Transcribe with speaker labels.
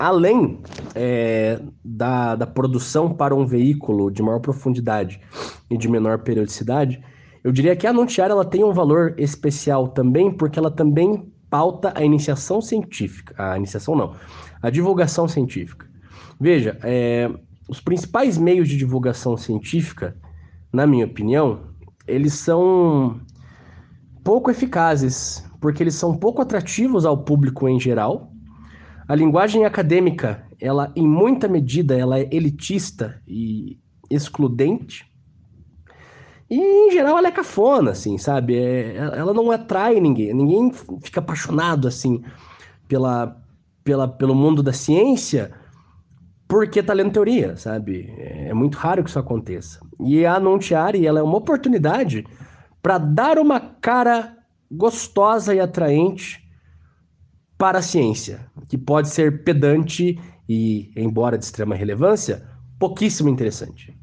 Speaker 1: além da produção para um veículo de maior profundidade e de menor periodicidade, eu diria que a noticiária ela tem um valor especial também, porque ela também pauta a iniciação científica. A iniciação não, a divulgação científica. Veja, os principais meios de divulgação científica, na minha opinião, eles são pouco eficazes, porque eles são pouco atrativos ao público em geral. A linguagem acadêmica, ela em muita medida, ela é elitista e excludente. E em geral ela é cafona, assim, sabe? Ela não atrai ninguém. Ninguém fica apaixonado assim pela, pelo mundo da ciência porque tá lendo teoria, sabe? É muito raro que isso aconteça. E a Nontiari, ela é uma oportunidade para dar uma cara gostosa e atraente para a ciência, que pode ser pedante e, embora de extrema relevância, pouquíssimo interessante.